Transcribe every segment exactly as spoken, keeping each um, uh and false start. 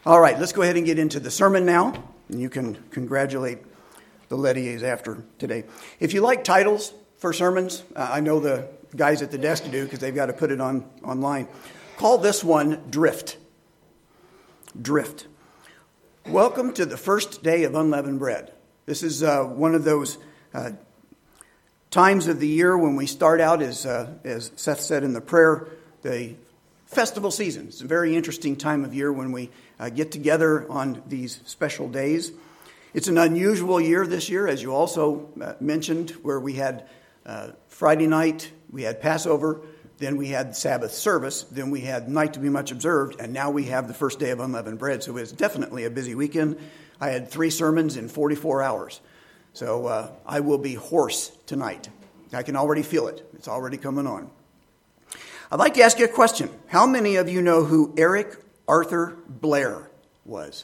All right, let's go ahead and get into the sermon now. And you can congratulate the Lettiers after today. If you like titles for sermons, uh, I know the guys at the desk do because they've got to put it on online. Call this one Drift. Drift. Welcome to the first day of unleavened bread. This is uh, one of those uh, times of the year when we start out, as uh, as Seth said in the prayer, the festival season. It's a very interesting time of year when we uh, get together on these special days. It's an unusual year this year, as you also uh, mentioned, where we had uh, Friday night, we had Passover, then we had Sabbath service, then we had Night to be Much Observed, and now we have the first day of unleavened bread. So it's definitely a busy weekend. I had three sermons in forty-four hours. So uh, I will be hoarse tonight. I can already feel it. It's already coming on. I'd like to ask you a question. How many of you know who Eric Arthur Blair was?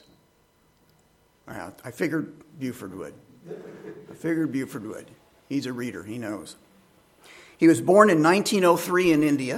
I figured Buford would. I figured Buford would. He's a reader. He knows. He was born in nineteen oh three in India.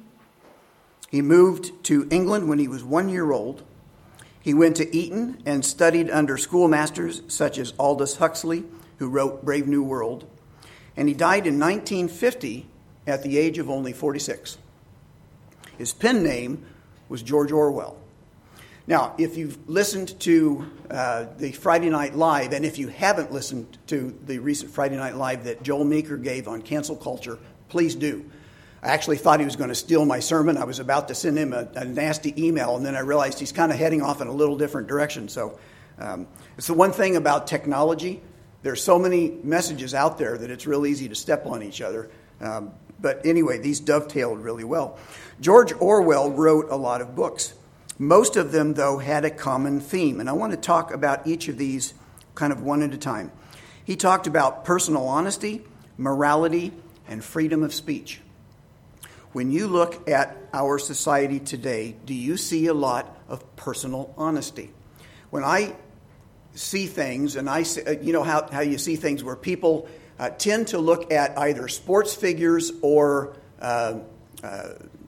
He moved to England when he was one year old. He went to Eton and studied under schoolmasters such as Aldous Huxley, who wrote Brave New World. And he died in nineteen fifty at the age of only forty-six. His pen name was George Orwell. Now, if you've listened to uh, the Friday Night Live, and if you haven't listened to the recent Friday Night Live that Joel Meeker gave on cancel culture, please do. I actually thought he was going to steal my sermon. I was about to send him a, a nasty email, and then I realized he's kind of heading off in a little different direction. So um, it's the one thing about technology. There's so many messages out there that it's real easy to step on each other. Um, but anyway, these dovetailed really well. George Orwell wrote a lot of books. Most of them, though, had a common theme. And I want to talk about each of these kind of one at a time. He talked about personal honesty, morality, and freedom of speech. When you look at our society today, do you see a lot of personal honesty? When I see things, and I see, you know how, how you see things where people uh, tend to look at either sports figures or uh, uh,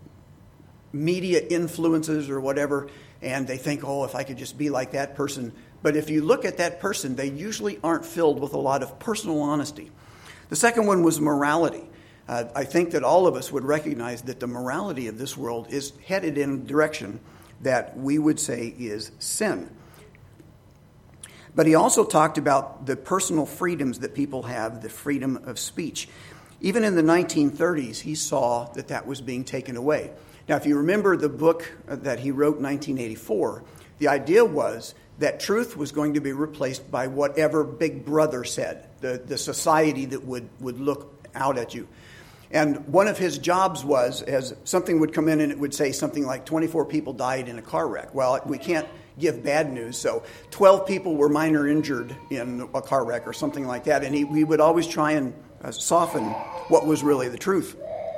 media influences or whatever, and they think, oh, if I could just be like that person. But if you look at that person, they usually aren't filled with a lot of personal honesty. The second one was morality. Uh, I think that all of us would recognize that the morality of this world is headed in a direction that we would say is sin. But he also talked about the personal freedoms that people have, the freedom of speech. Even in the nineteen thirties, he saw that that was being taken away. Now, if you remember the book that he wrote in nineteen eighty-four, the idea was that truth was going to be replaced by whatever Big Brother said, the, the society that would, would look out at you. And one of his jobs was, as something would come in and it would say something like twenty-four people died in a car wreck. Well, we can't give bad news, so twelve people were minor injured in a car wreck or something like that. And he, we would always try and uh, soften what was really the truth.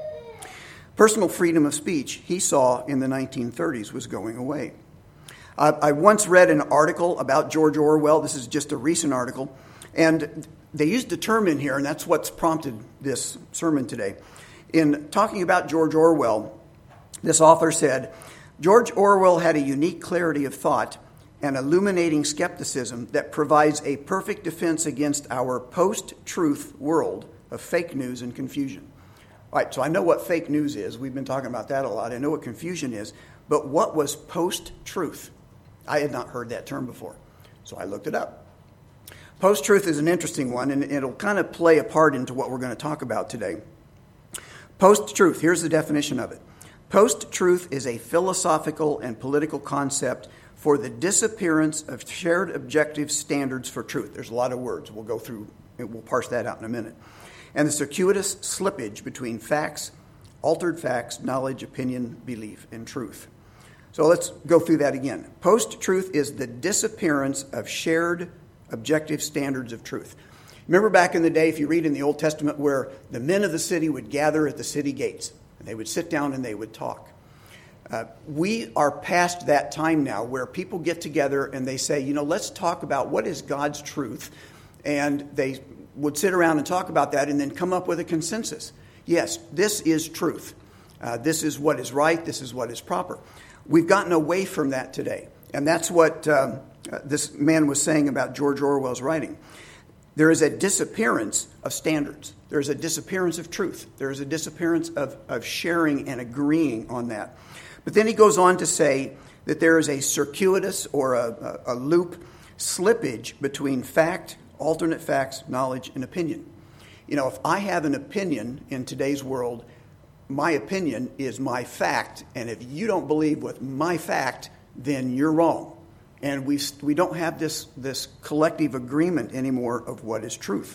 Personal freedom of speech, he saw in the nineteen thirties, was going away. Uh, I once read an article about George Orwell. This is just a recent article. And they used a term in here, and that's what's prompted this sermon today. In talking about George Orwell, this author said, George Orwell had a unique clarity of thought and illuminating skepticism that provides a perfect defense against our post-truth world of fake news and confusion. All right, so I know what fake news is. We've been talking about that a lot. I know what confusion is. But what was post-truth? I had not heard that term before, so I looked it up. Post-truth is an interesting one, and it'll kind of play a part into what we're going to talk about today. Post-truth, here's the definition of it. Post-truth is a philosophical and political concept for the disappearance of shared objective standards for truth. There's a lot of words. We'll go through, we'll parse that out in a minute. And the circuitous slippage between facts, altered facts, knowledge, opinion, belief, and truth. So let's go through that again. Post-truth is the disappearance of shared objective standards of truth. Remember back in the day, if you read in the Old Testament, where the men of the city would gather at the city gates, and they would sit down and they would talk. Uh, we are past that time now where people get together and they say, you know, let's talk about what is God's truth. And they would sit around and talk about that and then come up with a consensus. Yes, this is truth. Uh, this is what is right. This is what is proper. We've gotten away from that today. And that's what um, this man was saying about George Orwell's writing. There is a disappearance of standards. There is a disappearance of truth. There is a disappearance of, of sharing and agreeing on that. But then he goes on to say that there is a circuitous or a, a, a loop slippage between fact, alternate facts, knowledge, and opinion. You know, if I have an opinion in today's world, my opinion is my fact. And if you don't believe with my fact, then you're wrong. And we we don't have this, this collective agreement anymore of what is truth.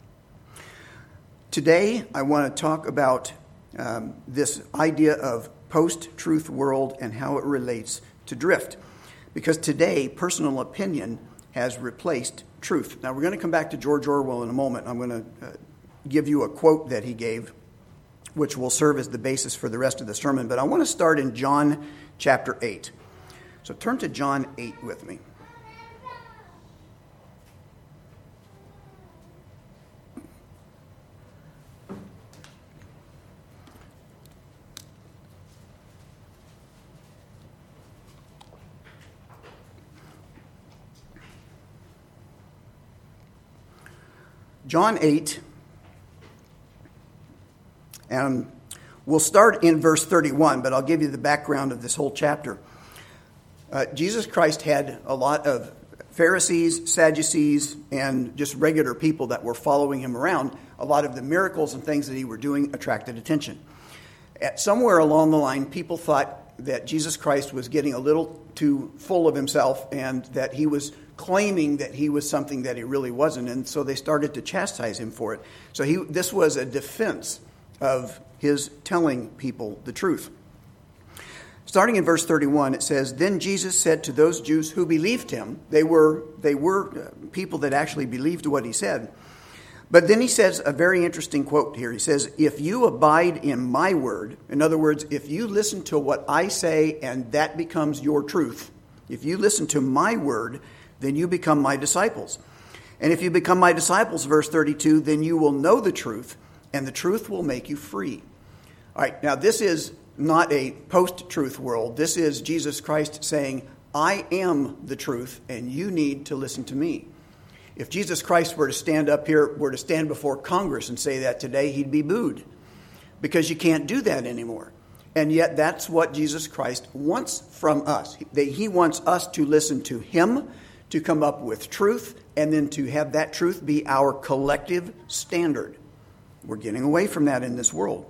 Today, I want to talk about um, this idea of post-truth world and how it relates to drift. Because today, personal opinion has replaced truth. Now, we're going to come back to George Orwell in a moment. I'm going to uh, give you a quote that he gave, which will serve as the basis for the rest of the sermon. But I want to start in John chapter eight. So turn to John eight with me. John eight, and we'll start in verse thirty-one, but I'll give you the background of this whole chapter. Uh, Jesus Christ had a lot of Pharisees, Sadducees, and just regular people that were following him around. A lot of the miracles and things that he were doing attracted attention. At somewhere along the line, people thought that Jesus Christ was getting a little too full of himself and that he was claiming that he was something that he really wasn't, and so they started to chastise him for it. So he, this was a defense of his telling people the truth. Starting in verse thirty-one, it says, "Then Jesus said to those Jews who believed him," they were, they were people that actually believed what he said. But then he says a very interesting quote here. He says, "If you abide in my word," in other words, if you listen to what I say and that becomes your truth, if you listen to my word, then you become my disciples. And if you become my disciples, verse thirty-two, then you will know the truth, and the truth will make you free. All right, now this is not a post-truth world. This is Jesus Christ saying, I am the truth, and you need to listen to me. If Jesus Christ were to stand up here, were to stand before Congress and say that today, he'd be booed. Because you can't do that anymore. And yet that's what Jesus Christ wants from us. He wants us to listen to him, to come up with truth, and then to have that truth be our collective standard. We're getting away from that in this world.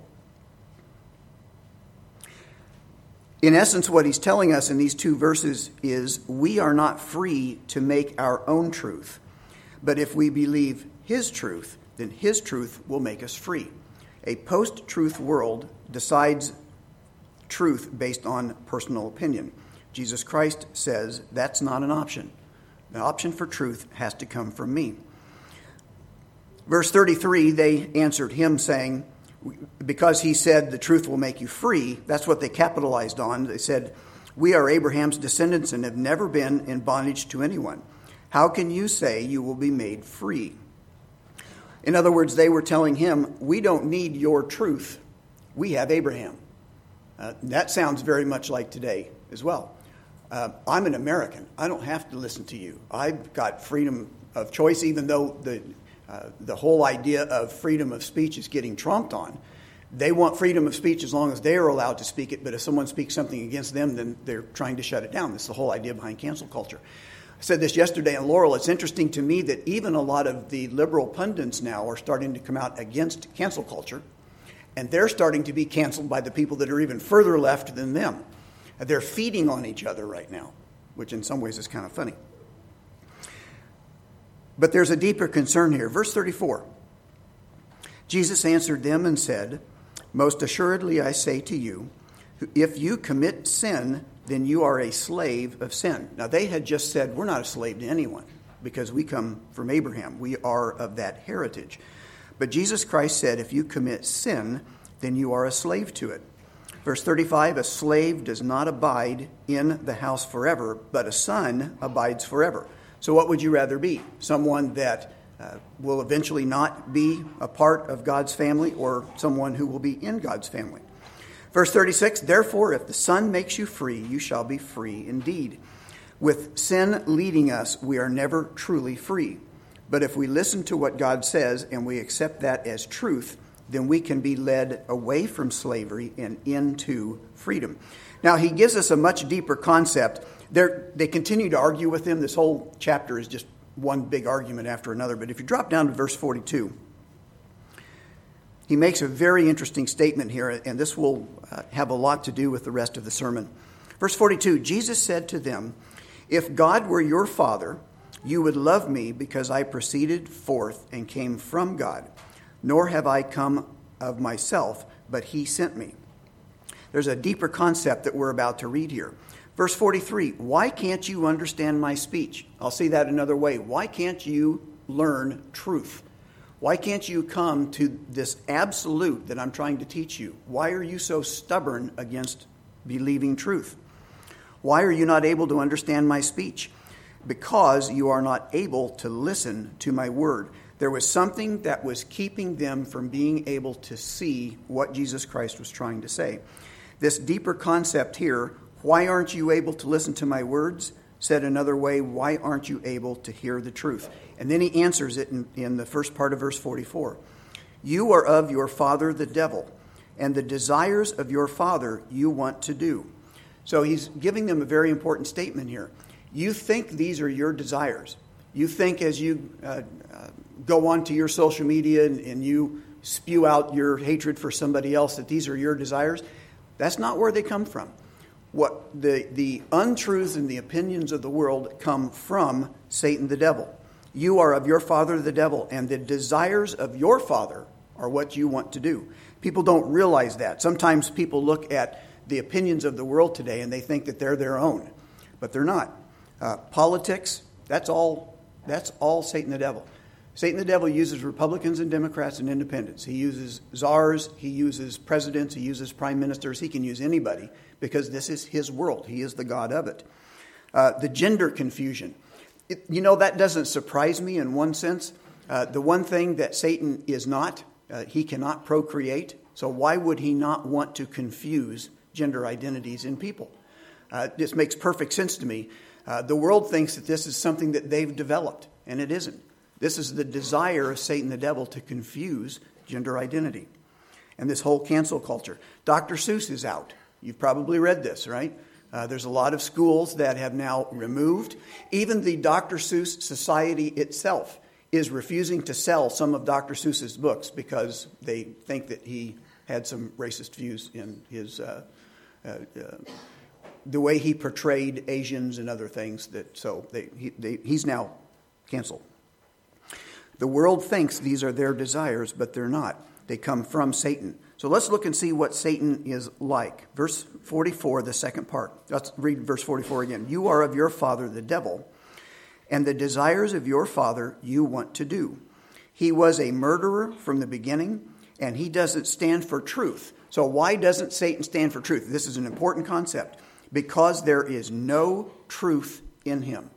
In essence, what he's telling us in these two verses is we are not free to make our own truth. But if we believe his truth, then his truth will make us free. A post-truth world decides truth based on personal opinion. Jesus Christ says that's not an option. The option for truth has to come from me. Verse thirty-three, they answered him saying, because he said the truth will make you free, that's what they capitalized on. They said, we are Abraham's descendants and have never been in bondage to anyone. How can you say you will be made free? In other words, they were telling him, we don't need your truth. We have Abraham. Uh, that sounds very much like today as well. Uh, I'm an American. I don't have to listen to you. I've got freedom of choice, even though the uh, the whole idea of freedom of speech is getting trumped on. They want freedom of speech as long as they are allowed to speak it, but if someone speaks something against them, then they're trying to shut it down. That's the whole idea behind cancel culture. I said this yesterday in Laurel. It's interesting to me that even a lot of the liberal pundits now are starting to come out against cancel culture, and they're starting to be canceled by the people that are even further left than them. They're feeding on each other right now, which in some ways is kind of funny. But there's a deeper concern here. Verse thirty-four. Jesus answered them and said, most assuredly I say to you, if you commit sin, then you are a slave of sin. Now they had just said, we're not a slave to anyone because we come from Abraham. We are of that heritage. But Jesus Christ said, if you commit sin, then you are a slave to it. Verse thirty-five, a slave does not abide in the house forever, but a son abides forever. So what would you rather be? Someone that uh, will eventually not be a part of God's family, or someone who will be in God's family? Verse thirty-six, therefore, if the Son makes you free, you shall be free indeed. With sin leading us, we are never truly free. But if we listen to what God says and we accept that as truth, then we can be led away from slavery and into freedom. Now, he gives us a much deeper concept. They're, they continue to argue with him. This whole chapter is just one big argument after another. But if you drop down to verse forty-two, he makes a very interesting statement here, and this will uh, have a lot to do with the rest of the sermon. Verse forty-two, Jesus said to them, "If God were your Father, you would love me because I proceeded forth and came from God. Nor have I come of myself, but he sent me." There's a deeper concept that we're about to read here. Verse forty-three, "Why can't you understand my speech?" I'll say that another way. Why can't you learn truth? Why can't you come to this absolute that I'm trying to teach you? Why are you so stubborn against believing truth? Why are you not able to understand my speech? Because you are not able to listen to my word. There was something that was keeping them from being able to see what Jesus Christ was trying to say. This deeper concept here, why aren't you able to listen to my words? Said another way, why aren't you able to hear the truth? And then he answers it in, in the first part of verse forty-four. "You are of your father the devil, and the desires of your father you want to do." So he's giving them a very important statement here. You think these are your desires. You think as you uh, uh, go onto your social media and, and you spew out your hatred for somebody else, that these are your desires. That's not where they come from. What the, the untruths and the opinions of the world come from Satan the devil. You are of your father the devil, and the desires of your father are what you want to do. People don't realize that. Sometimes people look at the opinions of the world today and they think that they're their own, but they're not. Uh, politics, that's all, that's all Satan the devil. Satan the devil uses Republicans and Democrats and independents. He uses czars, he uses presidents, he uses prime ministers. He can use anybody because this is his world. He is the God of it. Uh, the gender confusion. It, you know, that doesn't surprise me in one sense. Uh, the one thing that Satan is not, uh, he cannot procreate. So why would he not want to confuse gender identities in people? Uh, this makes perfect sense to me. Uh, the world thinks that this is something that they've developed, and it isn't. This is the desire of Satan the devil to confuse gender identity. And this whole cancel culture. Doctor Seuss is out. You've probably read this, right? Uh, there's a lot of schools that have now removed. Even the Doctor Seuss Society itself is refusing to sell some of Doctor Seuss's books because they think that he had some racist views in his uh, uh, uh, the way he portrayed Asians and other things. That so they, he, they, he's now canceled. The world thinks these are their desires, but they're not. They come from Satan. So let's look and see what Satan is like. Verse forty-four, the second part. Let's read verse forty-four again. You are of your father, the devil, and the desires of your father you want to do. He was a murderer from the beginning, and he doesn't stand for truth. So why doesn't Satan stand for truth? This is an important concept. Because there is no truth in him.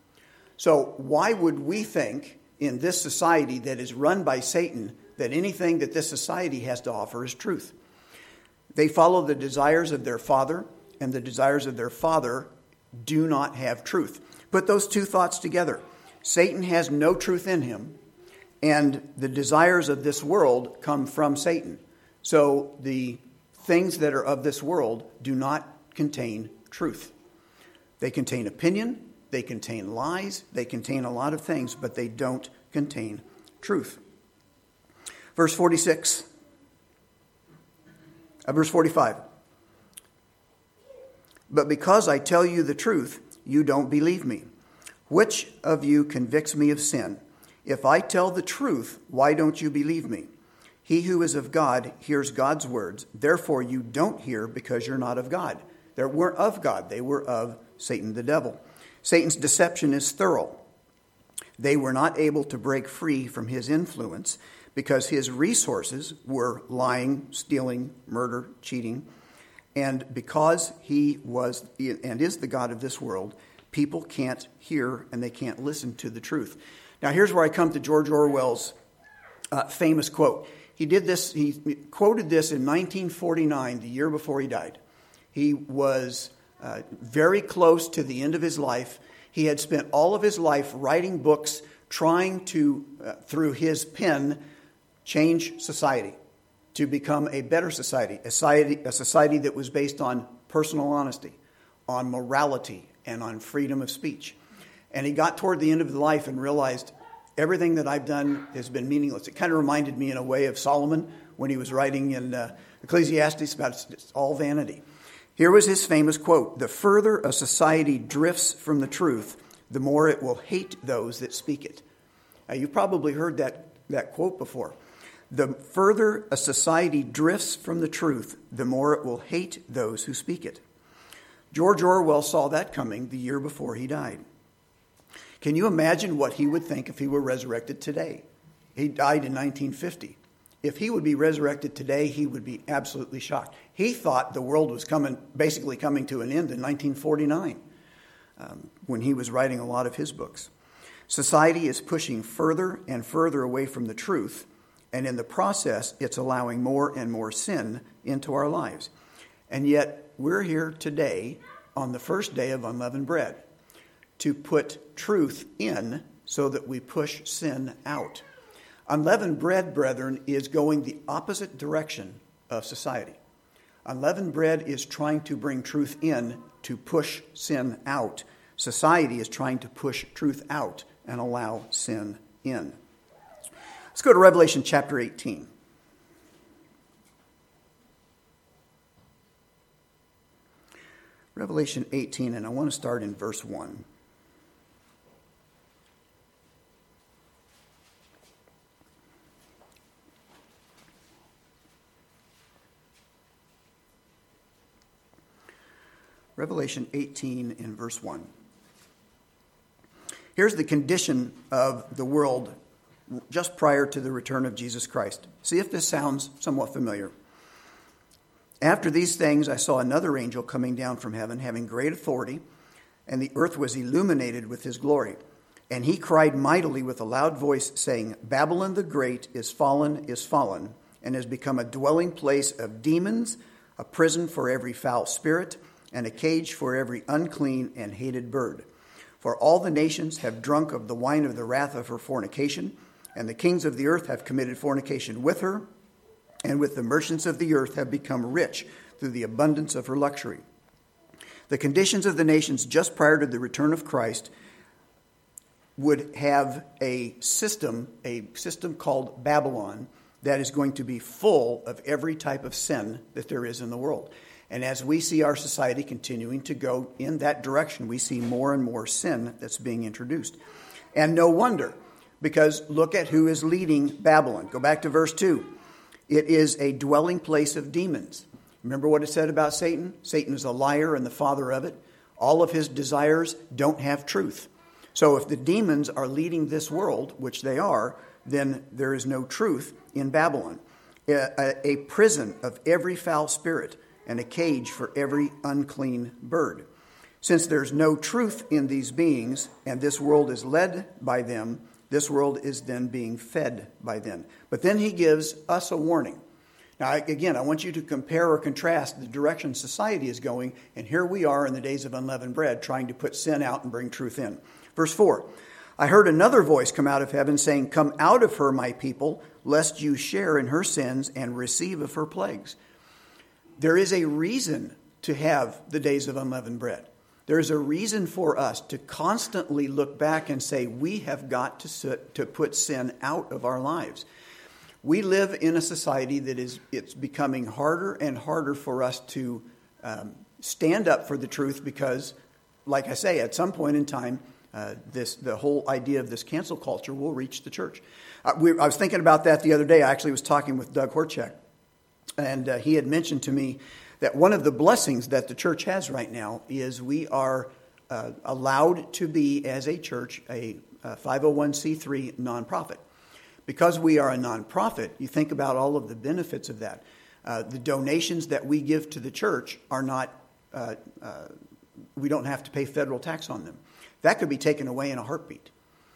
So why would we think in this society that is run by Satan that anything that this society has to offer is truth? They follow the desires of their father, and the desires of their father do not have truth. Put those two thoughts together. Satan has no truth in him, and the desires of this world come from Satan. So the things that are of this world do not contain truth. They contain opinion, they contain lies, they contain a lot of things, but they don't contain truth. Verse forty-six, uh, verse forty-five. But because I tell you the truth, you don't believe me. Which of you convicts me of sin? If I tell the truth, why don't you believe me? He who is of God hears God's words. Therefore, you don't hear because you're not of God. They weren't of God. They were of Satan the devil. Satan's deception is thorough. They were not able to break free from his influence because his resources were lying, stealing, murder, cheating. And because he was and is the God of this world, people can't hear and they can't listen to the truth. Now, here's where I come to George Orwell's uh, famous quote. He did this. He quoted this in nineteen forty-nine, the year before he died. He was uh, very close to the end of his life. He had spent all of his life writing books, trying to, uh, through his pen, change society to become a better society, a society, a society that was based on personal honesty, on morality, and on freedom of speech. And he got toward the end of his life and realized everything that I've done has been meaningless. It kind of reminded me in a way of Solomon when he was writing in uh, Ecclesiastes about it's, it's all vanity. Here was his famous quote: "The further a society drifts from the truth, the more it will hate those that speak it." Now, you've probably heard that, that quote before. The further a society drifts from the truth, the more it will hate those who speak it. George Orwell saw that coming the year before he died. Can you imagine what he would think if he were resurrected today? He died in nineteen fifty. If he would be resurrected today, he would be absolutely shocked. He thought the world was coming, basically coming to an end in nineteen forty-nine, um, when he was writing a lot of his books. Society is pushing further and further away from the truth, and in the process, it's allowing more and more sin into our lives. And yet, we're here today on the first day of unleavened bread to put truth in so that we push sin out. Unleavened bread, brethren, is going the opposite direction of society. Unleavened bread is trying to bring truth in to push sin out. Society is trying to push truth out and allow sin in. Let's go to Revelation chapter eighteen. Revelation eighteen, and I want to start in verse one. Revelation eighteen in verse one. Here's the condition of the world just prior to the return of Jesus Christ. See if this sounds somewhat familiar. "After these things I saw another angel coming down from heaven, having great authority, and the earth was illuminated with his glory. And he cried mightily with a loud voice, saying, Babylon the Great is fallen, is fallen, and has become a dwelling place of demons, a prison for every foul spirit, and a cage for every unclean and hated bird. For all the nations have drunk of the wine of the wrath of her fornication, and the kings of the earth have committed fornication with her, and with the merchants of the earth have become rich through the abundance of her luxury." The conditions of the nations just prior to the return of Christ would have a system, a system called Babylon, that is going to be full of every type of sin that there is in the world. And as we see our society continuing to go in that direction, we see more and more sin that's being introduced. And no wonder, because look at who is leading Babylon. Go back to verse two. It is a dwelling place of demons. Remember what it said about Satan? Satan is a liar and the father of it. All of his desires don't have truth. So if the demons are leading this world, which they are, then there is no truth in Babylon. A, a prison of every foul spirit, and a cage for every unclean bird. Since there's no truth in these beings, and this world is led by them, this world is then being fed by them. But then he gives us a warning. Now, again, I want you to compare or contrast the direction society is going, and here we are in the days of unleavened bread, trying to put sin out and bring truth in. Verse four, "I heard another voice come out of heaven saying, 'Come out of her, my people, lest you share in her sins and receive of her plagues.'" There is a reason to have the days of unleavened bread. There is a reason for us to constantly look back and say, we have got to, sit, to put sin out of our lives. We live in a society that is it's becoming harder and harder for us to um, stand up for the truth because, like I say, at some point in time, uh, this the whole idea of this cancel culture will reach the church. Uh, we, I was thinking about that the other day. I actually was talking with Doug Horchak. And uh, he had mentioned to me that one of the blessings that the church has right now is we are uh, allowed to be, as a church, a, a five oh one c three nonprofit. Because we are a nonprofit, you think about all of the benefits of that. Uh, the donations that we give to the church are not, uh, uh, we don't have to pay federal tax on them. That could be taken away in a heartbeat.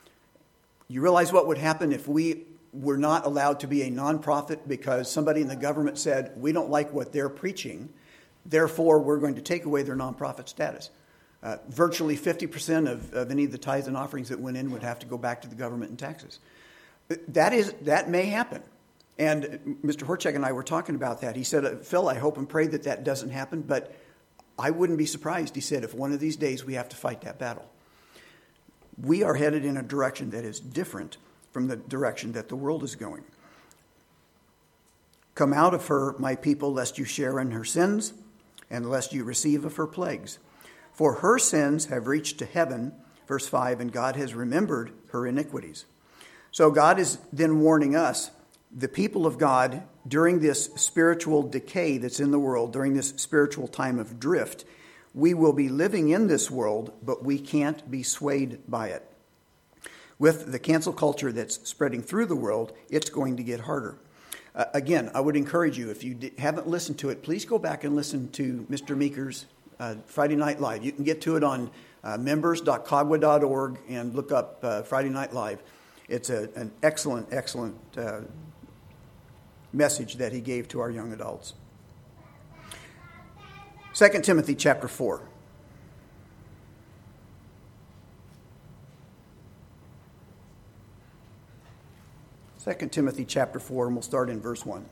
You realize what would happen if we were not allowed to be a nonprofit because somebody in the government said, we don't like what they're preaching, Therefore, we're going to take away their nonprofit status. Uh, virtually fifty percent of, of any of the tithes and offerings that went in would have to go back to the government in taxes. That is, that may happen. And Mister Horchak and I were talking about that. He said, Phil, I hope and pray that that doesn't happen, but I wouldn't be surprised, he said, if one of these days we have to fight that battle. We are headed in a direction that is different from the direction that the world is going. Come out of her, my people, lest you share in her sins, and lest you receive of her plagues. For her sins have reached to heaven, verse five, and God has remembered her iniquities. So God is then warning us, the people of God, during this spiritual decay that's in the world, during this spiritual time of drift, we will be living in this world, but we can't be swayed by it. With the cancel culture that's spreading through the world, it's going to get harder. Uh, again, I would encourage you, if you d- haven't listened to it, please go back and listen to Mister Meeker's uh, Friday Night Live. You can get to it on uh, members dot cogwa dot org and look up uh, Friday Night Live. It's a, an excellent, excellent uh, message that he gave to our young adults. Second Timothy chapter four. Second Timothy chapter four, and we'll start in verse one.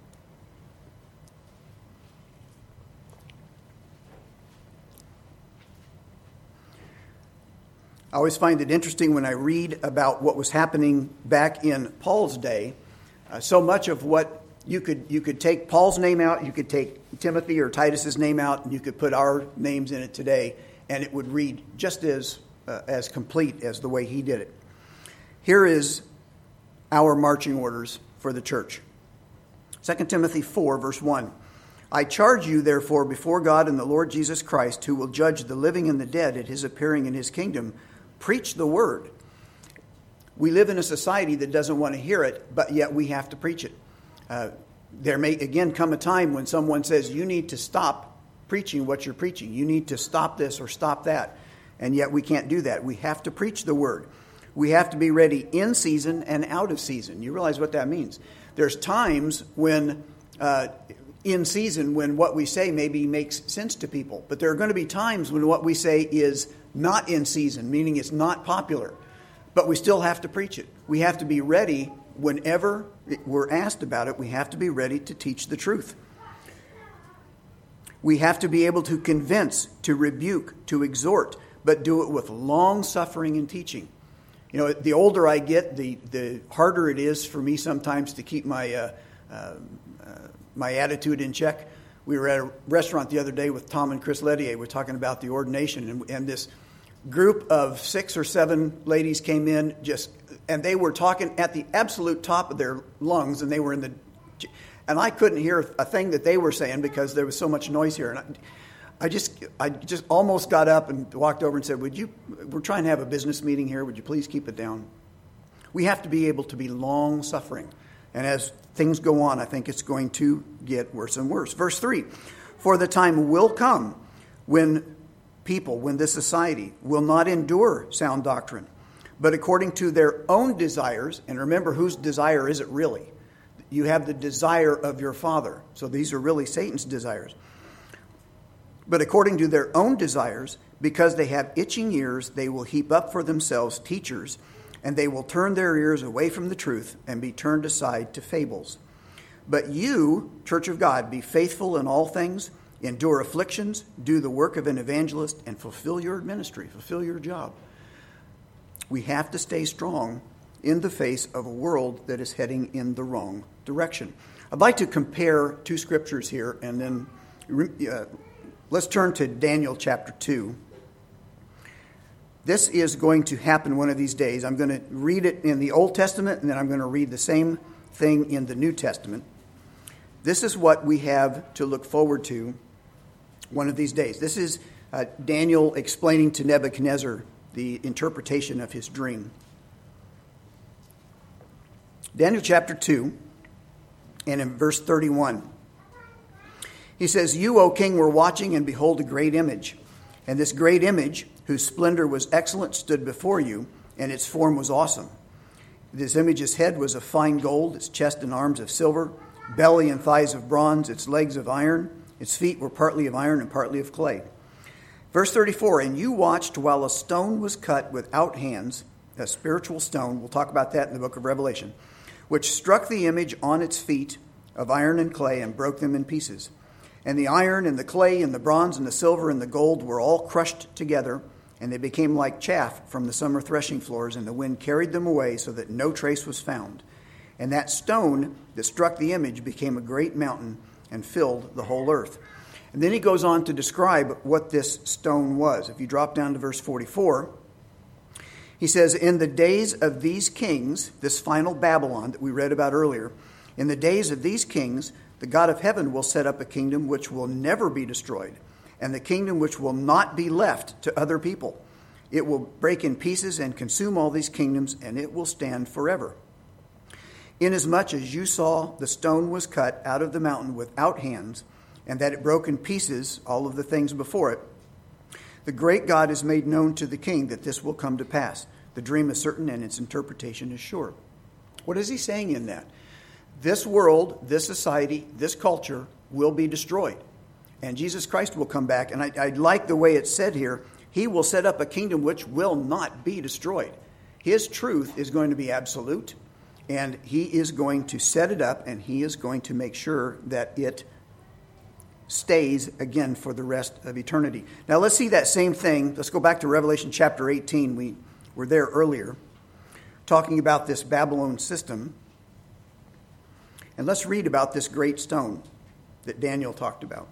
I always find it interesting when I read about what was happening back in Paul's day. Uh, so much of what you could you could take Paul's name out, you could take Timothy or Titus's name out, and you could put our names in it today, and it would read just as uh, as complete as the way he did it. Here is our marching orders for the church. Second Timothy four, verse one. I charge you, therefore, before God and the Lord Jesus Christ, who will judge the living and the dead at his appearing in his kingdom, preach the word. We live in a society that doesn't want to hear it, but yet we have to preach it. Uh, there may again come a time when someone says, you need to stop preaching what you're preaching. You need to stop this or stop that. And yet we can't do that. We have to preach the word. We have to be ready in season and out of season. You realize what that means. There's times when, uh, in season, when what we say maybe makes sense to people. But there are going to be times when what we say is not in season, meaning it's not popular. But we still have to preach it. We have to be ready whenever we're asked about it. We have to be ready to teach the truth. We have to be able to convince, to rebuke, to exhort, but do it with long suffering and teaching. You know, the older I get, the, the harder it is for me sometimes to keep my uh, uh, uh, my attitude in check. We were at a restaurant the other day with Tom and Chris Lettier. We're talking about the ordination, and, and this group of six or seven ladies came in, just, and they were talking at the absolute top of their lungs, and they were in the, and I couldn't hear a thing that they were saying because there was so much noise here, and I, I just, I just almost got up and walked over and said, "Would you? We're trying to have a business meeting here. Would you please keep it down?" We have to be able to be long suffering, and as things go on, I think it's going to get worse and worse. Verse three: For the time will come when people, when this society will not endure sound doctrine, but according to their own desires. And remember, whose desire is it really? You have the desire of your father. So these are really Satan's desires. But according to their own desires, because they have itching ears, they will heap up for themselves teachers, and they will turn their ears away from the truth and be turned aside to fables. But you, Church of God, be faithful in all things, endure afflictions, do the work of an evangelist, and fulfill your ministry, fulfill your job. We have to stay strong in the face of a world that is heading in the wrong direction. I'd like to compare two scriptures here, and then uh, let's turn to Daniel chapter two. This is going to happen one of these days. I'm going to read it in the Old Testament, and then I'm going to read the same thing in the New Testament. This is what we have to look forward to one of these days. This is uh, Daniel explaining to Nebuchadnezzar the interpretation of his dream. Daniel chapter two, and in verse thirty-one. He says, You, O king, were watching, and behold, a great image. And this great image, whose splendor was excellent, stood before you, and its form was awesome. This image's head was of fine gold, its chest and arms of silver, belly and thighs of bronze, its legs of iron, Its feet were partly of iron and partly of clay. Verse thirty-four, and you watched while a stone was cut without hands, a spiritual stone, we'll talk about that in the book of Revelation, which struck the image on its feet of iron and clay and broke them in pieces. And the iron and the clay and the bronze and the silver and the gold were all crushed together, and they became like chaff from the summer threshing floors, and the wind carried them away so that no trace was found. And that stone that struck the image became a great mountain and filled the whole earth. And then he goes on to describe what this stone was. If you drop down to verse forty-four, he says, in the days of these kings, this final Babylon that we read about earlier, in the days of these kings, the God of heaven will set up a kingdom which will never be destroyed, and the kingdom which will not be left to other people. It will break in pieces and consume all these kingdoms, and it will stand forever. Inasmuch as you saw the stone was cut out of the mountain without hands, and that it broke in pieces all of the things before it, the great God has made known to the king that this will come to pass. The dream is certain and its interpretation is sure. What is he saying in that? This world, this society, this culture will be destroyed. And Jesus Christ will come back. And I, I like the way it's said here. He will set up a kingdom which will not be destroyed. His truth is going to be absolute. And he is going to set it up. And he is going to make sure that it stays again for the rest of eternity. Now let's see that same thing. Let's go back to Revelation chapter eighteen. We were there earlier, talking about this Babylon system. And let's read about this great stone that Daniel talked about.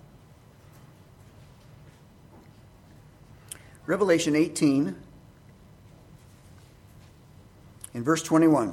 Revelation eighteen, in verse twenty-one.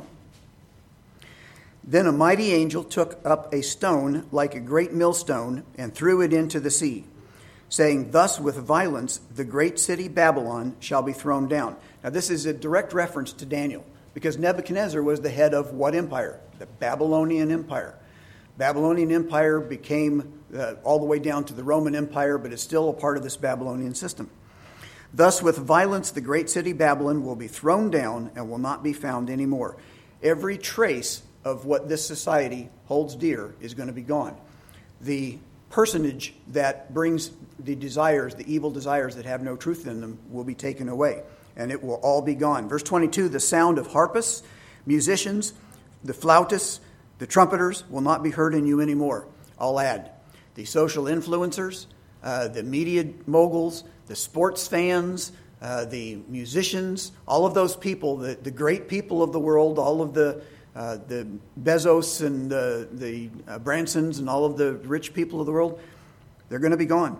Then a mighty angel took up a stone like a great millstone and threw it into the sea, saying, thus with violence the great city Babylon shall be thrown down. Now this is a direct reference to Daniel, because Nebuchadnezzar was the head of what empire? The Babylonian Empire. Babylonian Empire became uh, all the way down to the Roman Empire, but it's still a part of this Babylonian system. Thus with violence the great city Babylon will be thrown down and will not be found anymore. Every trace of what this society holds dear is going to be gone. The personage that brings the desires, the evil desires that have no truth in them, will be taken away, and it will all be gone. Verse twenty-two, the sound of harpists, musicians, the flautists, the trumpeters will not be heard in you anymore. I'll add, the social influencers, uh, the media moguls, the sports fans, uh, the musicians, all of those people, the, the great people of the world, all of the Uh, the Bezos and the, the uh, Bransons and all of the rich people of the world, they're going to be gone.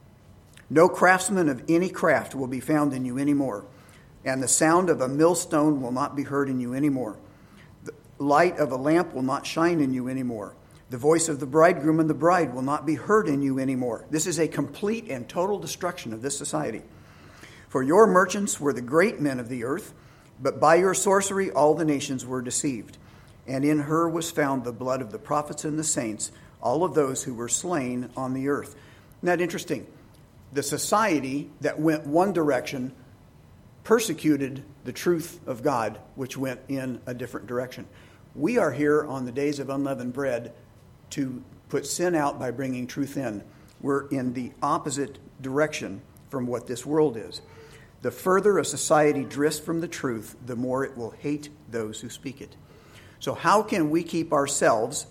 No craftsman of any craft will be found in you anymore, and the sound of a millstone will not be heard in you anymore. The light of a lamp will not shine in you anymore. The voice of the bridegroom and the bride will not be heard in you anymore. This is a complete and total destruction of this society. For your merchants were the great men of the earth, but by your sorcery all the nations were deceived. And in her was found the blood of the prophets and the saints, all of those who were slain on the earth. Isn't that interesting? The society that went one direction persecuted the truth of God, which went in a different direction. We are here on the days of unleavened bread to put sin out by bringing truth in. We're in the opposite direction from what this world is. The further a society drifts from the truth, the more it will hate those who speak it. So how can we keep ourselves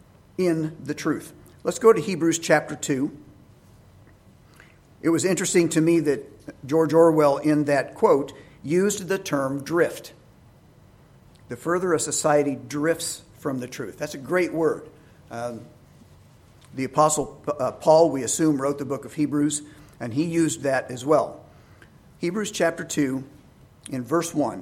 in the truth? Let's go to Hebrews chapter two. It was interesting to me that George Orwell, in that quote, used the term drift. The further a society drifts from the truth. That's a great word. Um, the Apostle uh, Paul, we assume, wrote the book of Hebrews, and he used that as well. Hebrews chapter two, in verse one.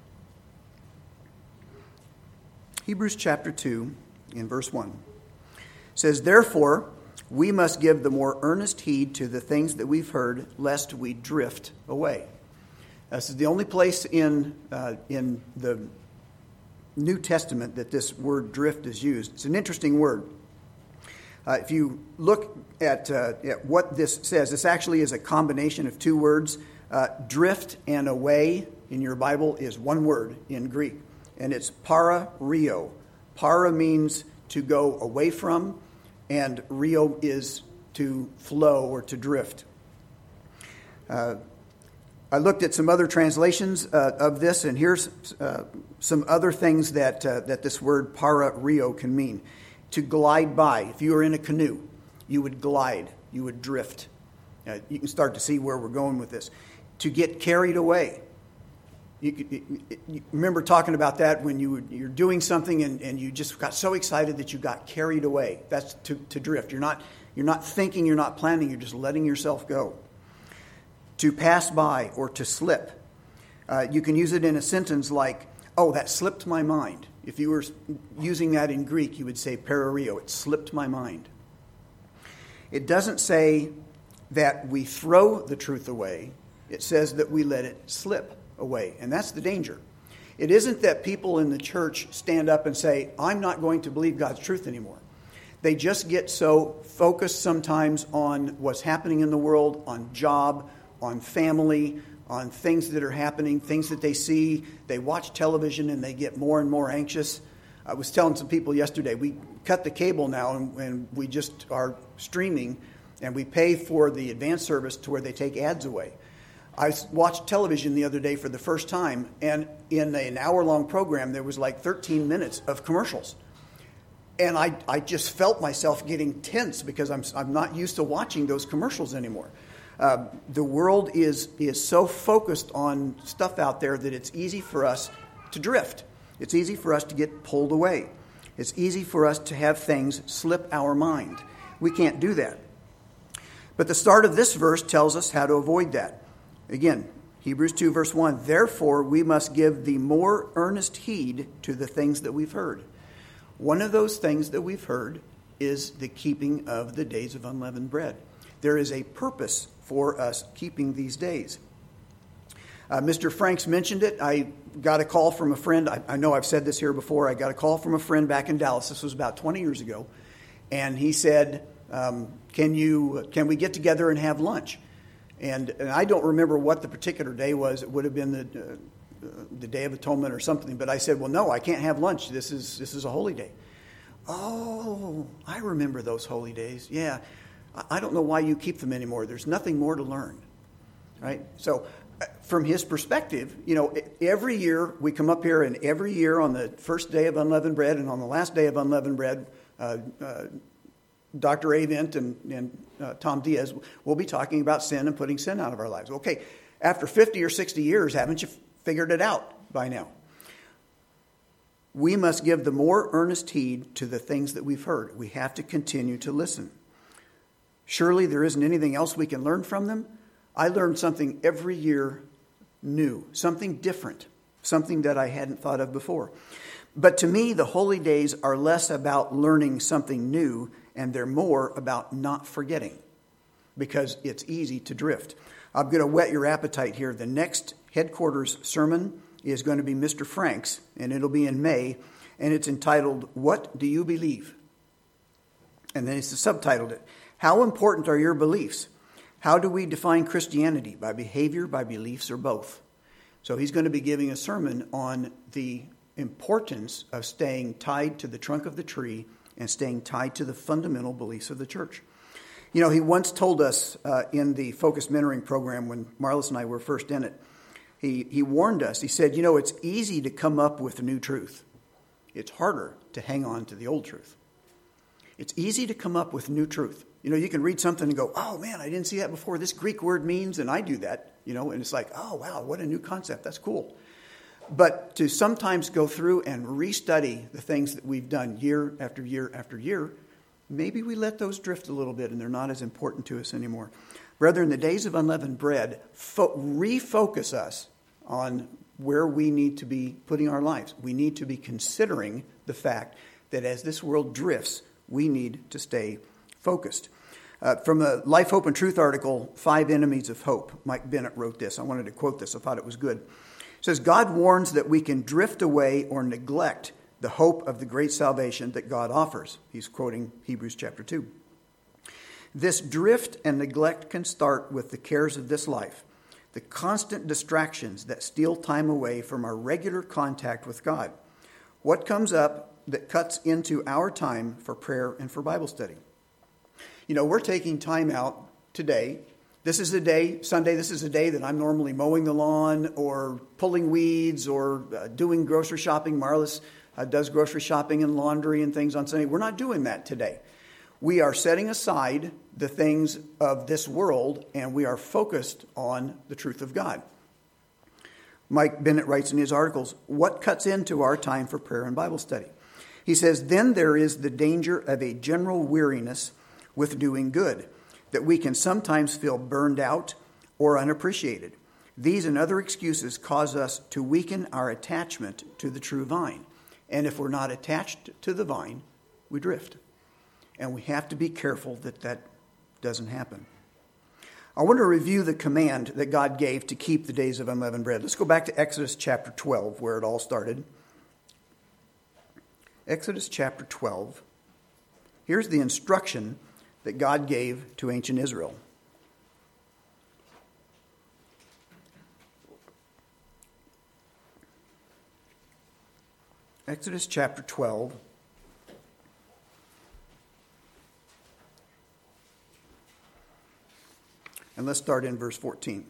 Hebrews chapter two, in verse one, says, therefore, we must give the more earnest heed to the things that we've heard, lest we drift away. This is the only place in uh, in the New Testament that this word drift is used. It's an interesting word. Uh, if you look at, uh, at what this says, this actually is a combination of two words. Uh, drift and away in your Bible is one word in Greek, and it's para rio. Para means to go away from, and rio is to flow or to drift. Uh, I looked at some other translations uh, of this, and here's uh, some other things that uh, that this word para rio can mean. To glide by. If you were in a canoe, you would glide, you would drift. Uh, you can start to see where we're going with this. To get carried away. You, you, you remember talking about that when you were, you're doing something and, and you just got so excited that you got carried away. That's to, to drift. You're not you're not thinking, you're not planning, you're just letting yourself go. To pass by or to slip. Uh, you can use it in a sentence like, oh, that slipped my mind. If you were using that in Greek, you would say parario, it slipped my mind. It doesn't say that we throw the truth away. It says that we let it slip away, and that's the danger. It isn't that people in the church stand up and say, I'm not going to believe God's truth anymore. They just get so focused sometimes on what's happening in the world, on job, on family, on things that are happening, things that they see. They watch television and they get more and more anxious. I was telling some people yesterday, we cut the cable now and, and we just are streaming, and we pay for the advanced service to where they take ads away. I watched television the other day for the first time, and in an hour-long program, there was like thirteen minutes of commercials. And I, I just felt myself getting tense because I'm, I'm not used to watching those commercials anymore. Uh, the world is is so focused on stuff out there that it's easy for us to drift. It's easy for us to get pulled away. It's easy for us to have things slip our mind. We can't do that. But the start of this verse tells us how to avoid that. Again, Hebrews two, verse one, therefore we must give the more earnest heed to the things that we've heard. One of those things that we've heard is the keeping of the days of unleavened bread. There is a purpose for us keeping these days. Uh, Mister Franks mentioned it. I got a call from a friend. I, I know I've said this here before. I got a call from a friend back in Dallas. This was about twenty years ago. And he said, um, can you can we get together and have lunch? And, and I don't remember what the particular day was. It would have been the uh, the Day of Atonement or something. But I said, well, no, I can't have lunch. This is this is a holy day. Oh, I remember those holy days. Yeah. I don't know why you keep them anymore. There's nothing more to learn, right? So from his perspective, you know, every year we come up here, and every year on the first day of unleavened bread and on the last day of unleavened bread, uh, uh, Doctor Avent and, and uh, Tom Diaz will be talking about sin and putting sin out of our lives. Okay, after fifty or sixty years, haven't you figured it out by now? We must give the more earnest heed to the things that we've heard. We have to continue to listen. Surely there isn't anything else we can learn from them. I learned something every year new, something different, something that I hadn't thought of before. But to me, the holy days are less about learning something new, and they're more about not forgetting, because it's easy to drift. I'm going to whet your appetite here. The next headquarters sermon is going to be Mister Frank's, and it'll be in May, and it's entitled, What Do You Believe? And then it's subtitled it. How important are your beliefs? How do we define Christianity? By behavior, by beliefs, or both? So he's going to be giving a sermon on the importance of staying tied to the trunk of the tree and staying tied to the fundamental beliefs of the church. You know, he once told us uh, in the Focus Mentoring Program when Marlis and I were first in it, he, he warned us. He said, you know, it's easy to come up with new truth. It's harder to hang on to the old truth. It's easy to come up with new truth. You know, you can read something and go, oh, man, I didn't see that before. This Greek word means, and I do that, you know, and it's like, oh, wow, what a new concept. That's cool. But to sometimes go through and restudy the things that we've done year after year after year, maybe we let those drift a little bit and they're not as important to us anymore. Brethren, the days of unleavened bread fo- refocus us on where we need to be putting our lives. We need to be considering the fact that as this world drifts, we need to stay focused. Uh, from a Life, Hope, and Truth article, Five Enemies of Hope, Mike Bennett wrote this. I wanted to quote this. I thought it was good. It says, God warns that we can drift away or neglect the hope of the great salvation that God offers. He's quoting Hebrews chapter two. This drift and neglect can start with the cares of this life, the constant distractions that steal time away from our regular contact with God. What comes up that cuts into our time for prayer and for Bible study? You know, we're taking time out today. This is the day, Sunday, this is the day that I'm normally mowing the lawn or pulling weeds or uh, doing grocery shopping. Marlis uh, does grocery shopping and laundry and things on Sunday. We're not doing that today. We are setting aside the things of this world, and we are focused on the truth of God. Mike Bennett writes in his articles, what cuts into our time for prayer and Bible study? He says, then there is the danger of a general weariness with doing good, that we can sometimes feel burned out or unappreciated. These and other excuses cause us to weaken our attachment to the true vine. And if we're not attached to the vine, we drift. And we have to be careful that that doesn't happen. I want to review the command that God gave to keep the days of unleavened bread. Let's go back to Exodus chapter twelve, where it all started. Exodus chapter twelve. Here's the instruction that God gave to ancient Israel. Exodus chapter twelve. And let's start in verse fourteen.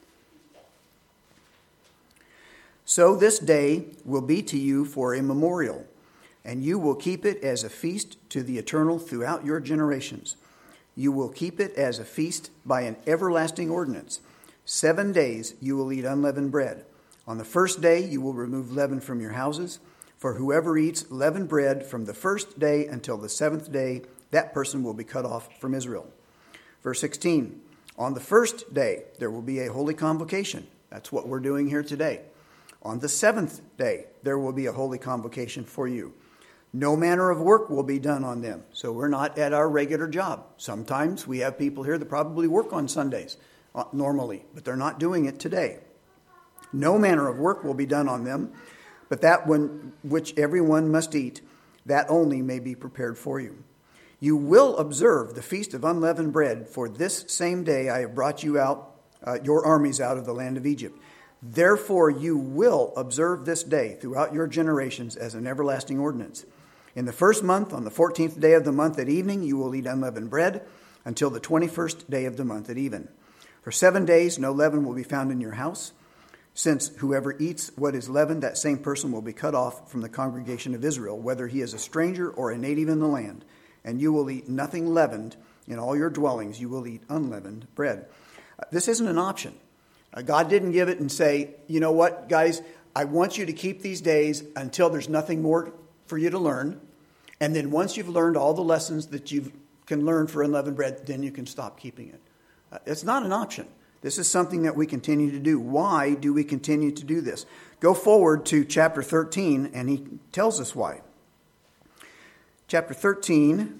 So this day will be to you for a memorial, and you will keep it as a feast to the Eternal throughout your generations. You will keep it as a feast by an everlasting ordinance. Seven days you will eat unleavened bread. On the first day you will remove leaven from your houses. For whoever eats leavened bread from the first day until the seventh day, that person will be cut off from Israel. Verse sixteen. On the first day, there will be a holy convocation. That's what we're doing here today. On the seventh day, there will be a holy convocation for you. No manner of work will be done on them. So we're not at our regular job. Sometimes we have people here that probably work on Sundays uh, normally, but they're not doing it today. No manner of work will be done on them, but that one which everyone must eat, that only may be prepared for you. You will observe the feast of unleavened bread, for this same day I have brought you out, uh, your armies out of the land of Egypt. Therefore you will observe this day throughout your generations as an everlasting ordinance. In the first month, on the fourteenth day of the month at evening, you will eat unleavened bread until the twenty-first day of the month at even. For seven days no leaven will be found in your house, since whoever eats what is leavened, that same person will be cut off from the congregation of Israel, whether he is a stranger or a native in the land. And you will eat nothing leavened in all your dwellings. You will eat unleavened bread. Uh, this isn't an option. Uh, God didn't give it and say, you know what, guys, I want you to keep these days until there's nothing more for you to learn. And then once you've learned all the lessons that you can learn for unleavened bread, then you can stop keeping it. Uh, it's not an option. This is something that we continue to do. Why do we continue to do this? Go forward to chapter thirteen, and he tells us why. Chapter thirteen,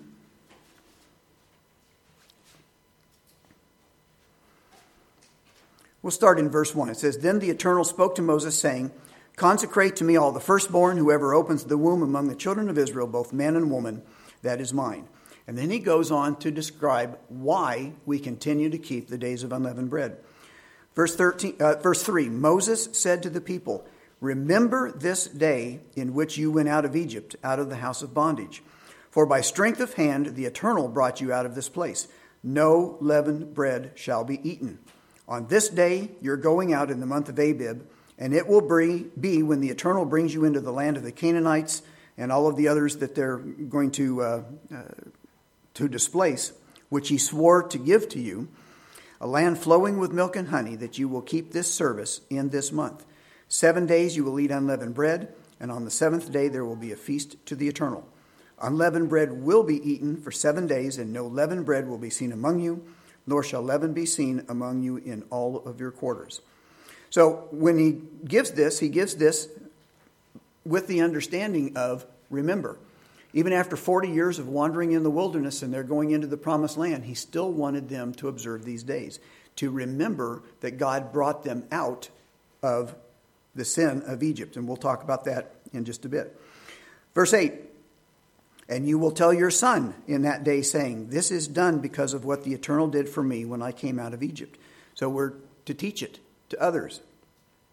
we'll start in verse one. It says, Then the Eternal spoke to Moses, saying, Consecrate to me all the firstborn, whoever opens the womb among the children of Israel, both man and woman, that is mine. And then he goes on to describe why we continue to keep the days of unleavened bread. Verse thirteen, uh, verse three, Moses said to the people, Remember this day in which you went out of Egypt, out of the house of bondage. For by strength of hand the Eternal brought you out of this place. No leavened bread shall be eaten. On this day you're going out in the month of Abib, and it will be when the Eternal brings you into the land of the Canaanites and all of the others that they're going to uh, uh, to displace, which he swore to give to you, a land flowing with milk and honey, that you will keep this service in this month. Seven days you will eat unleavened bread, and on the seventh day there will be a feast to the Eternal. Unleavened bread will be eaten for seven days, and no leavened bread will be seen among you, nor shall leaven be seen among you in all of your quarters. So when he gives this, he gives this with the understanding of, remember, even after forty years of wandering in the wilderness and they're going into the promised land, he still wanted them to observe these days, to remember that God brought them out of the sin of Egypt. And we'll talk about that in just a bit. Verse eight, And you will tell your son in that day, saying, This is done because of what the Eternal did for me when I came out of Egypt. So we're to teach it to others.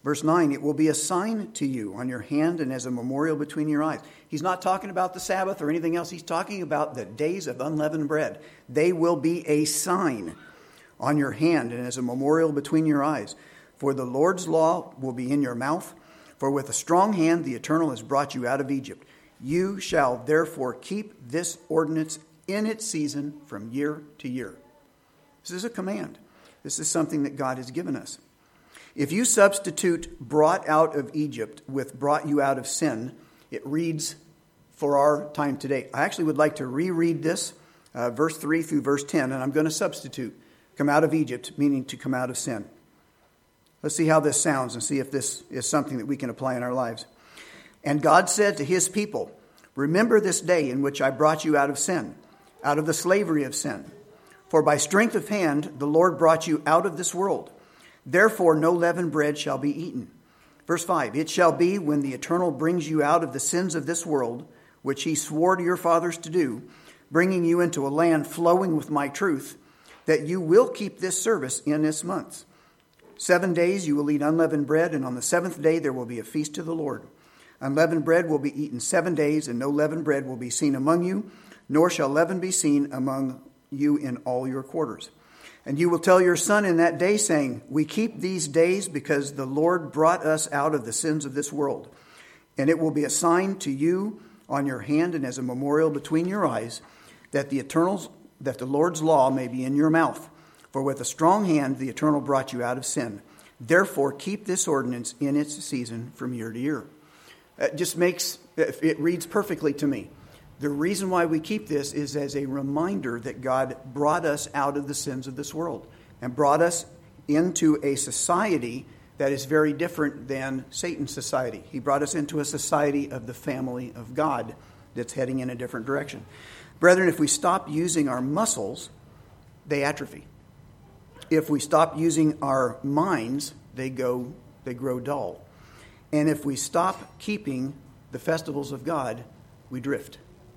Verse nine, it will be a sign to you on your hand and as a memorial between your eyes. He's not talking about the Sabbath or anything else. He's talking about the days of unleavened bread. They will be a sign on your hand and as a memorial between your eyes. For the Lord's law will be in your mouth. For with a strong hand the Eternal has brought you out of Egypt. You shall therefore keep this ordinance in its season from year to year. This is a command. This is something that God has given us. If you substitute brought out of Egypt with brought you out of sin, it reads for our time today. I actually would like to reread this, uh, verse three through verse ten, and I'm going to substitute come out of Egypt, meaning to come out of sin. Let's see how this sounds and see if this is something that we can apply in our lives. And God said to his people, remember this day in which I brought you out of sin, out of the slavery of sin. For by strength of hand the Lord brought you out of this world. Therefore no leavened bread shall be eaten. Verse five, it shall be when the Eternal brings you out of the sins of this world, which he swore to your fathers to do, bringing you into a land flowing with my truth, that you will keep this service in its months. Seven days you will eat unleavened bread, and on the seventh day there will be a feast to the Lord. Unleavened bread will be eaten seven days, and no leavened bread will be seen among you, nor shall leaven be seen among you in all your quarters. And you will tell your son in that day, saying, we keep these days because the Lord brought us out of the sins of this world. And it will be a sign to you on your hand and as a memorial between your eyes, that the Eternal's, that the Lord's law may be in your mouth. For with a strong hand the Eternal brought you out of sin. Therefore keep this ordinance in its season from year to year. It just makes, it reads perfectly to me. The reason why we keep this is as a reminder that God brought us out of the sins of this world and brought us into a society that is very different than Satan's society. He brought us into a society of the family of God that's heading in a different direction. Brethren, if we stop using our muscles, they atrophy. If we stop using our minds, they go, they grow dull. And if we stop keeping the festivals of God, we drift.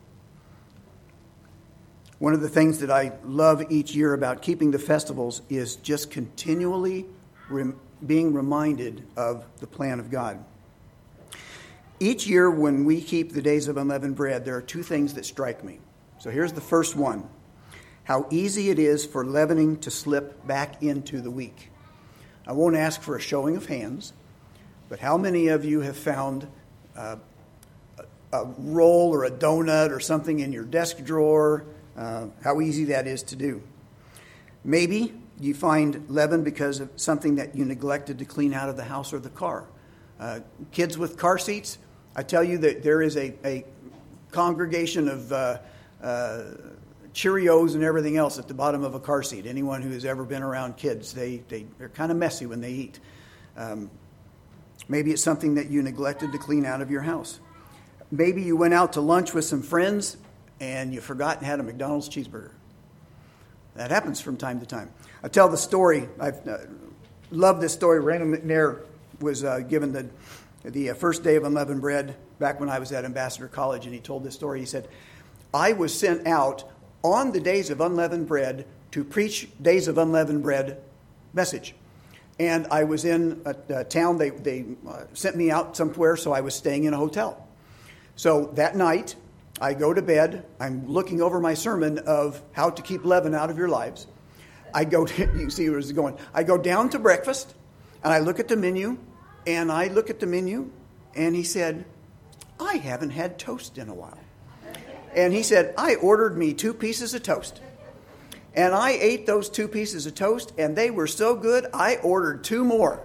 One of the things that I love each year about keeping the festivals is just continually rem- being reminded of the plan of God. Each year when we keep the days of unleavened bread, there are two things that strike me. So here's the first one. How easy it is for leavening to slip back into the week. I won't ask for a showing of hands, but how many of you have found uh, a roll or a donut or something in your desk drawer? Uh, how easy that is to do. Maybe you find leaven because of something that you neglected to clean out of the house or the car. Uh, kids with car seats, I tell you that there is a, a congregation of uh, uh, Cheerios and everything else at the bottom of a car seat. Anyone who has ever been around kids, they, they, they're kind of messy when they eat. Um, maybe it's something that you neglected to clean out of your house. Maybe you went out to lunch with some friends and you forgot and had a McDonald's cheeseburger. That happens from time to time. I tell the story. I uh, love this story. Randall McNair was uh, given the the uh, first day of unleavened bread back when I was at Ambassador College, and he told this story. He said, I was sent out on the days of unleavened bread to preach days of unleavened bread message. And I was in a, a town. They, they uh, sent me out somewhere, so I was staying in a hotel. So that night, I go to bed. I'm looking over my sermon of how to keep leaven out of your lives. I go to, you see where this is going. I go down to breakfast, and I look at the menu, and I look at the menu, and he said, I haven't had toast in a while. And he said, I ordered me two pieces of toast. And I ate those two pieces of toast, and they were so good, I ordered two more.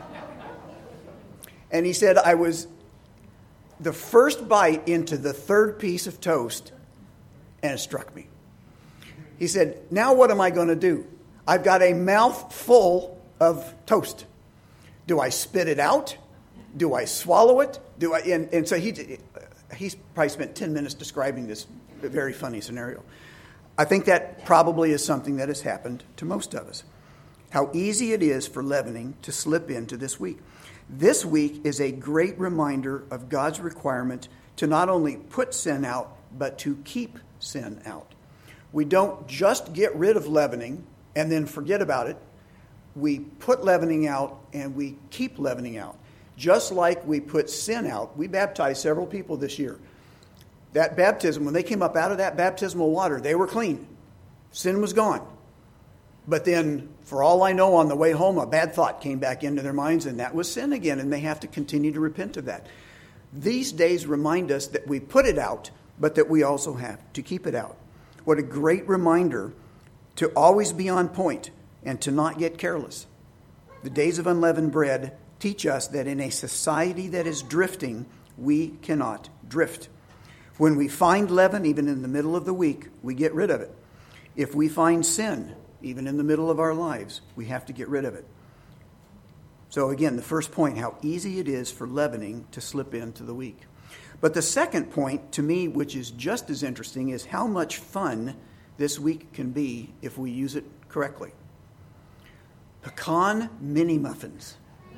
And he said, I was the first bite into the third piece of toast, and it struck me. He said, now what am I going to do? I've got a mouth full of toast. Do I spit it out? Do I swallow it? Do I? And, and so he he's probably spent ten minutes describing this very funny scenario. I think that probably is something that has happened to most of us. How easy it is for leavening to slip into this week. This week is a great reminder of God's requirement to not only put sin out, but to keep sin out. We don't just get rid of leavening and then forget about it. we put leavening out and we keep leavening out. Just like we put sin out. We baptized several people this year. That baptism, when they came up out of that baptismal water, they were clean. Sin was gone. But then, for all I know, on the way home, a bad thought came back into their minds, and that was sin again, and they have to continue to repent of that. These days remind us that we put it out, but that we also have to keep it out. What a great reminder to always be on point and to not get careless. The days of unleavened bread teach us that in a society that is drifting, we cannot drift. When we find leaven, even in the middle of the week, we get rid of it. If we find sin, even in the middle of our lives, we have to get rid of it. So again, the first point, how easy it is for leavening to slip into the week. But the second point, to me, which is just as interesting, is how much fun this week can be if we use it correctly. Pecan mini muffins.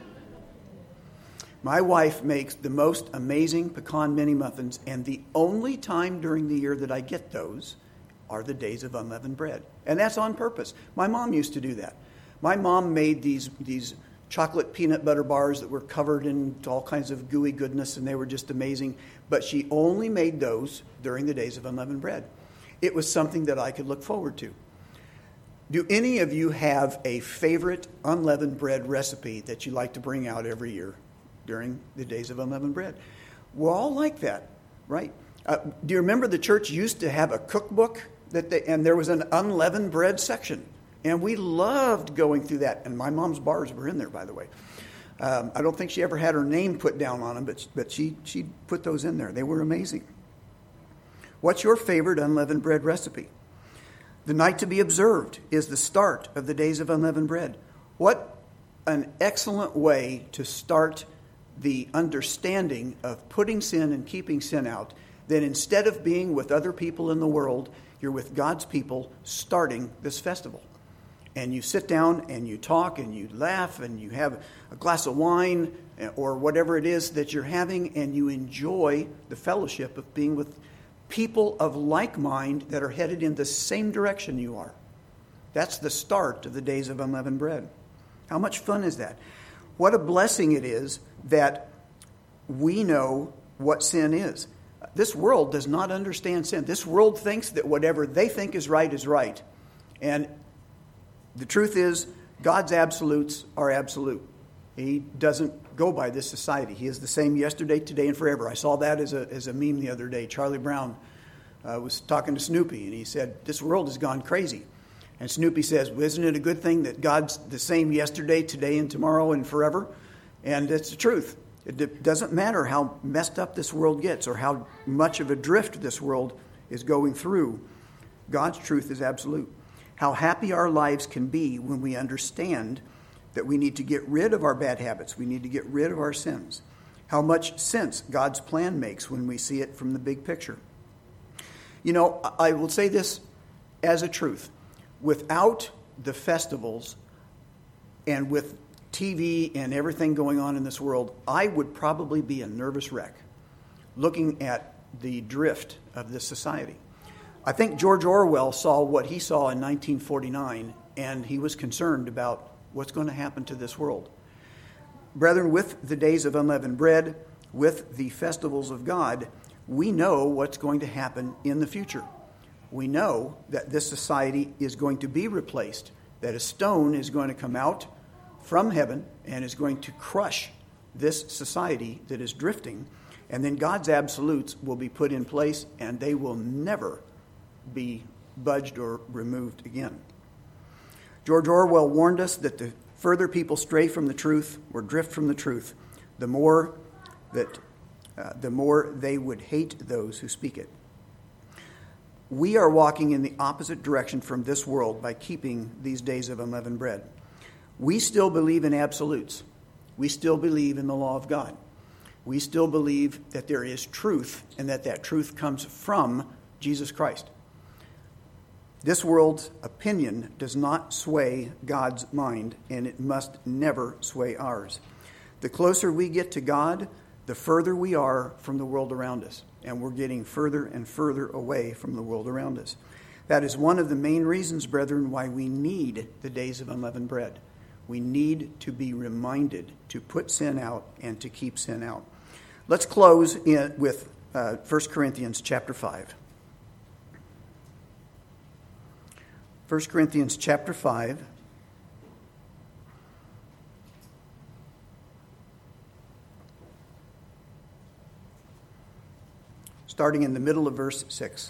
My wife makes the most amazing pecan mini muffins, and the only time during the year that I get those are the days of unleavened bread. And that's on purpose. My mom used to do that. My mom made these, these chocolate peanut butter bars that were covered in all kinds of gooey goodness, and they were just amazing. But she only made those during the days of unleavened bread. It was something that I could look forward to. Do any of you have a favorite unleavened bread recipe that you like to bring out every year during the days of unleavened bread? We're all like that, right? Uh, do you remember the church used to have a cookbook that they, and there was an unleavened bread section? And we loved going through that. And my mom's bars were in there, by the way. Um, I don't think she ever had her name put down on them, but, but she, she put those in there. They were amazing. What's your favorite unleavened bread recipe? The night to be observed is the start of the days of unleavened bread. What an excellent way to start the understanding of putting sin and keeping sin out, that instead of being with other people in the world, you're with God's people starting this festival. And you sit down and you talk and you laugh and you have a glass of wine or whatever it is that you're having, and you enjoy the fellowship of being with people of like mind that are headed in the same direction you are. That's the start of the days of unleavened bread. How much fun is that? What a blessing it is that we know what sin is. This world does not understand sin. This world thinks that whatever they think is right is right. And the truth is, God's absolutes are absolute. He doesn't go by this society. He is the same yesterday, today, and forever. I saw that as a as a meme the other day. Charlie Brown uh, was talking to Snoopy, and he said, "This world has gone crazy." And Snoopy says, well, isn't it a good thing that God's the same yesterday, today, and tomorrow, and forever? And it's the truth. It doesn't matter how messed up this world gets or how much of a drift this world is going through. God's truth is absolute. How happy our lives can be when we understand that we need to get rid of our bad habits. We need to get rid of our sins. How much sense God's plan makes when we see it from the big picture. You know, I will say this as a truth. Without the festivals and with T V and everything going on in this world, I would probably be a nervous wreck looking at the drift of this society. I think George Orwell saw what he saw in nineteen forty-nine, and he was concerned about what's going to happen to this world. Brethren, with the days of unleavened bread, with the festivals of God, we know what's going to happen in the future. We know that this society is going to be replaced, that a stone is going to come out from heaven and is going to crush this society that is drifting, and then God's absolutes will be put in place, and they will never be budged or removed again. George Orwell warned us that the further people stray from the truth or drift from the truth, the more that uh, the more they would hate those who speak it. We are walking in the opposite direction from this world by keeping these days of unleavened bread. We still believe in absolutes. We still believe in the law of God. We still believe that there is truth and that that truth comes from Jesus Christ. This world's opinion does not sway God's mind, and it must never sway ours. The closer we get to God, the further we are from the world around us, and we're getting further and further away from the world around us. That is one of the main reasons, brethren, why we need the days of unleavened bread. We need to be reminded to put sin out and to keep sin out. Let's close in, with uh, First Corinthians chapter five. First Corinthians chapter five. Starting in the middle of verse six.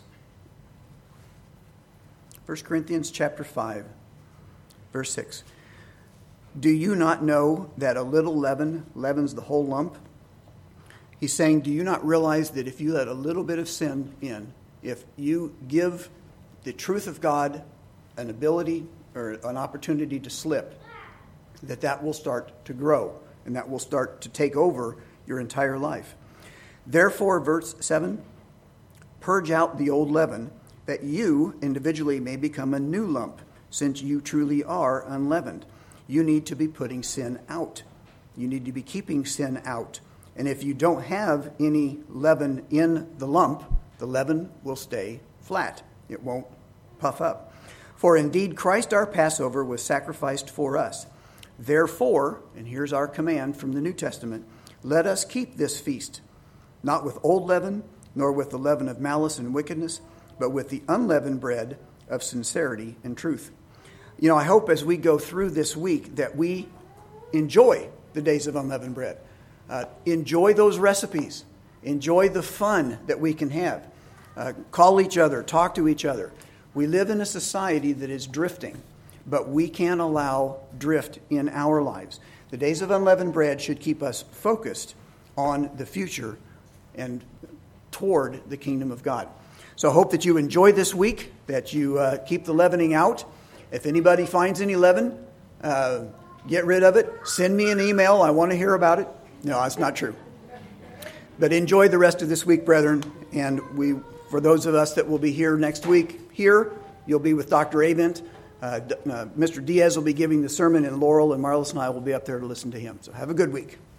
First Corinthians chapter five, verse six. Do you not know that a little leaven leavens the whole lump? He's saying, do you not realize that if you let a little bit of sin in, if you give the truth of God an ability or an opportunity to slip, that that will start to grow and that will start to take over your entire life. Therefore, verse seven, purge out the old leaven, that you individually may become a new lump, since you truly are unleavened. You need to be putting sin out. You need to be keeping sin out. And if you don't have any leaven in the lump, the leaven will stay flat. It won't puff up. For indeed Christ our Passover was sacrificed for us. Therefore, and here's our command from the New Testament, let us keep this feast, not with old leaven, nor with the leaven of malice and wickedness, but with the unleavened bread of sincerity and truth. You know, I hope as we go through this week that we enjoy the days of unleavened bread. Uh, enjoy those recipes. Enjoy the fun that we can have. Uh, call each other, talk to each other. We live in a society that is drifting, but we can't allow drift in our lives. The days of unleavened bread should keep us focused on the future and toward the kingdom of God. So I hope that you enjoy this week, that you uh, keep the leavening out. If anybody finds any leaven, uh, get rid of it. Send me an email. I want to hear about it. No, that's not true. But enjoy the rest of this week, brethren. And we, for those of us that will be here next week, here, you'll be with Doctor Avent. Uh, uh, Mister Diaz will be giving the sermon in Laurel, and Marlis and I will be up there to listen to him. So have a good week.